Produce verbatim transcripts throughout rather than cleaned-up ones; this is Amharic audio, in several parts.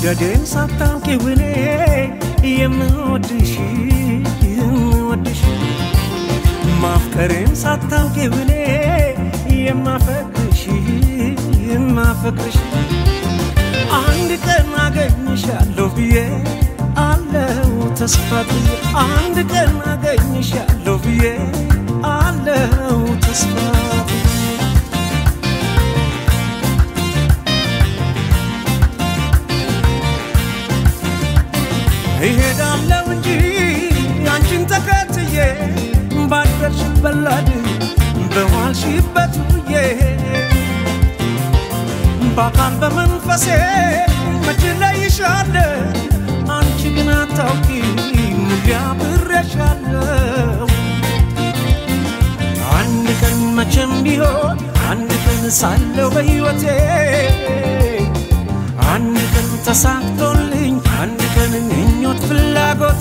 መውደዴን ሳታውቂው እኔ የምወድሽ የምወድሽ ማፍቀሬን ሳታውቂው እኔ የማፈቅርሽ የማፈቅርሽ አንድ ቀን አገኝሻለሁ ብዬ አለው ተስፋ ብዬ አንድ ቀን አገኝሻለሁ ብዬ አለው ተስፋ እሄዳለሁ እንጂ አንቺን ተከትዬ ባደርሽበት ላድ በዋልሽበት ውዬ በአካል በመንፈሴ መች እለይሻለሁ አንቺ ግን አታውቂም አብሬሻለሁ አንድ ቀን መቼም ቢሆን አንድ ቀን ሳለሁ በሕይወቴ አንድ ቀን ተሳክቶልኝ አንድ ቀን ምኞት ፍላጎቴ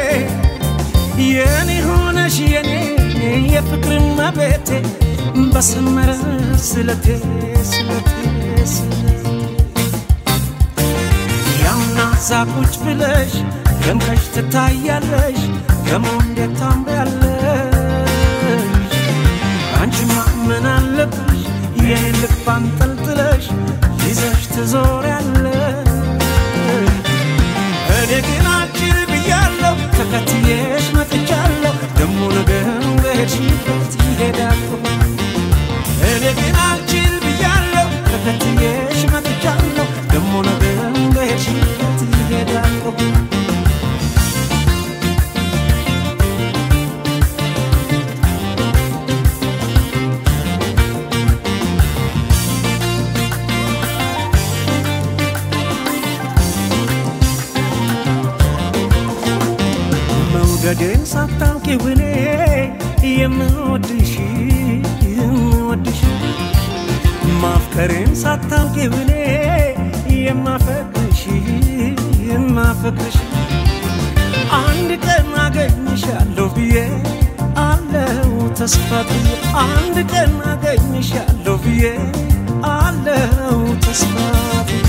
የኔ ሆነሽ የኔ የፍቅር መቤቴ በሰመረ ስለቴ ስለቴ ስለቴ ያምና ዛቁጭ ብለሽ ደምቀሽ ትታያለሽ ደሞ እንዴት ታምሪያለሽ አንቺማ ምን አለብሽ የኔ ልብ አንጠልጥለሽ ይዘሽ ትዞሪያለሽ እኔ ግን አንቺን ብያለሁ ተከትዬሽ መጥቻለሁ ደሞ ነገር በሄድሽበት ይሄዳለሁ እኔ ግን አንቺን ብያለሁ ተከትዬሽ መጥቻለሁ ደሞ ነገር በሄድሽበት ይሄዳለሁ መውደዴን ሳታውቂው እኔ የምወድሽ የምወድሽ ማፍቀሬን ሳታውቂው እኔ የማፈቅርሽ የማፈቅርሽ አንድ ቀን አገኝሻለሁ ብዬ አለው ተስፋ ብዬ አንድ ቀን አገኝሻለሁ ብዬ አለው ተስፋ ብዬ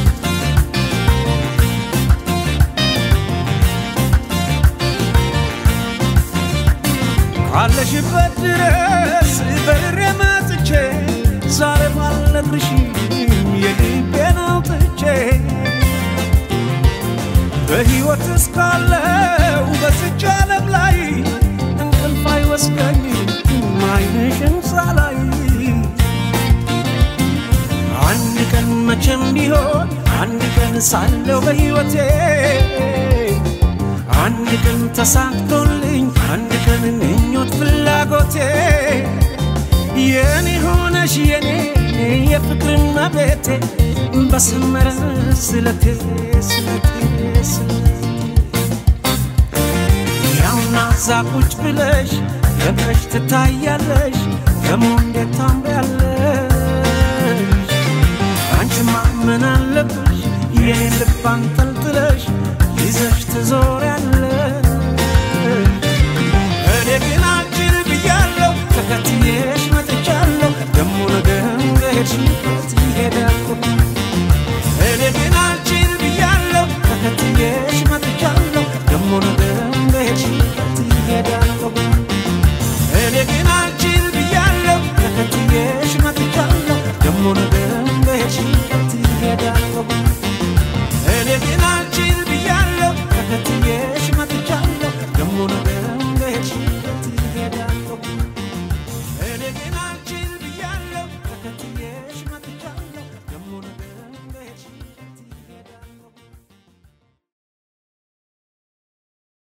ካለሽበት ድረስ በርሬ መጥቼ ዛሬ ባልነግርሽም የልቤን አውጥቼ በሕይወት እስካለው በዚች ዓለም ላይ እንቅልፍ አይወስደኝም ዓይንሽን ሳላይ አንድ ቀን መቼም ቢሆን አንድ ቀን ሳለሁ በሕይወቴ አንድ ቀን ተሳክቶልኝ አንድ ቀን ምኞት ፍላጎቴ የኔ ሆነሽ የኔ የፍቅር መቤቴ በሰመረ ስለቴ ስለቴ ስለቴ ያውና ዛቁጭ ብለሽ ደምቀሽ ትታያለሽ ደሞ እንዴት ታምሪያለሽ አንቺማ ምን አለብሽ የኔ ልብ አንጠልጥለሽ ይዘሽ ትዞሪያለሽ እኔ ግን አንቺን ብያለሁ ተከትዬሽ መጥቻለሁ ደሞ ነገር በሄድሽበት ይሄዳለሁ እኔ ግን አንቺን ብያለሁ ተከትዬሽ መጥቻለሁ ደሞ ነገር በሄድሽበት ይሄዳለሁ እኔ ግን አንቺን ብያለሁ ተከትዬሽ መጥቻለሁ ደሞ ነገር በሄድሽበት ይሄዳለሁ እኔ ግን አንቺን ብያለሁ ተከትዬሽ መጥቻለሁ ደሞ ነገር በሄድሽበት